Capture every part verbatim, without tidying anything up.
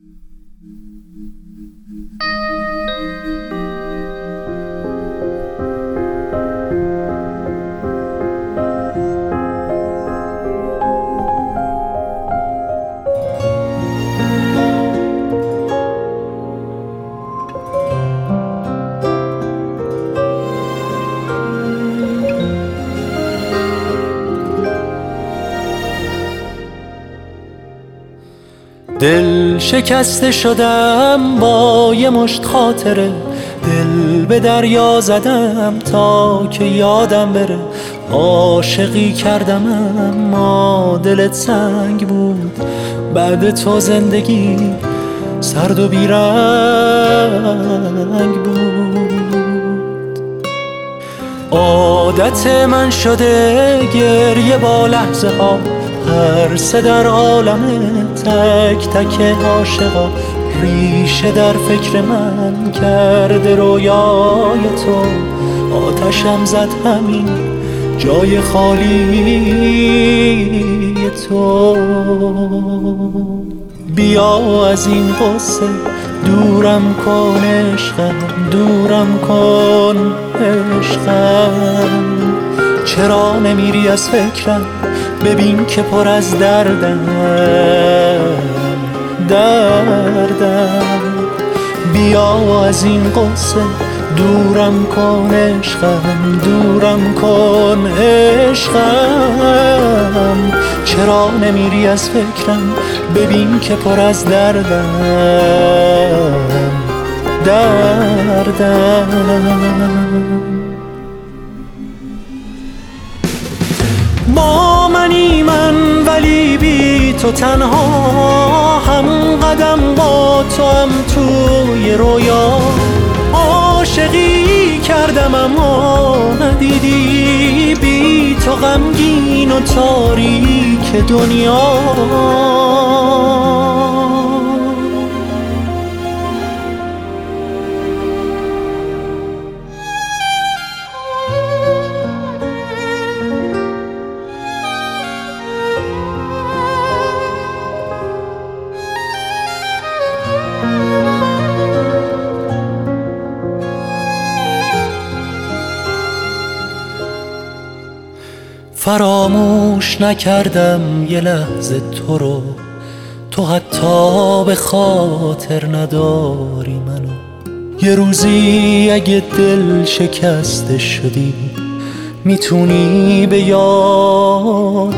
دل شکسته شدم با یه مشت خاطره، دل به دریا زدم تا که یادم بره. عاشقی کردم اما دلت سنگ بود، بعد تو زندگی سرد و بیرنگ بود. عادت من شده گریه با لحظه ها، هر سه در عالمه تک تک عاشقا. ریشه در فکر من کرده رویای تو، آتشم زد همین جای خالی تو. بیا از این قصه دورم کن عشقم، دورم کن عشقم. چرا نمیری از فکرم؟ ببین که پر از دردم دردم. بیا از این قصه دورم کن عشقم، دورم کن عشقم. چرا نمیری از فکرم؟ ببین که پر از دردم دردم. با منی من ولی بی تو تنها، هم قدم با تو هم توی رویا. عاشقی کردم اما ندیدی، بی تو غمگین و تاریک دنیا. فراموش نکردم یه لحظه تو رو، تو حتی به خاطر نداری منو. یه روزی اگه دل شکسته شدی، میتونی به یادت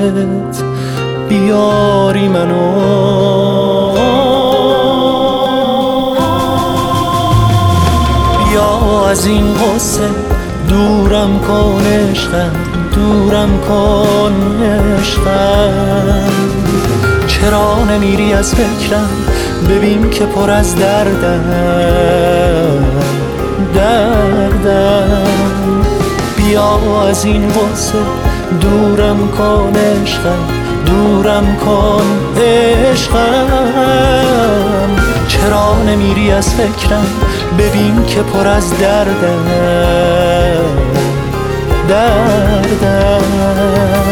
بیاری منو. بیا از این قصه دورم کن عشقم، دورم کن عشقم. چرا نمیری از فکرم؟ ببین که پر از دردم دردم. بیا از این قصه دورم کن عشقم، دورم کن عشقم. چرا نمیری از فکرم؟ ببین که پر از دردم دردم.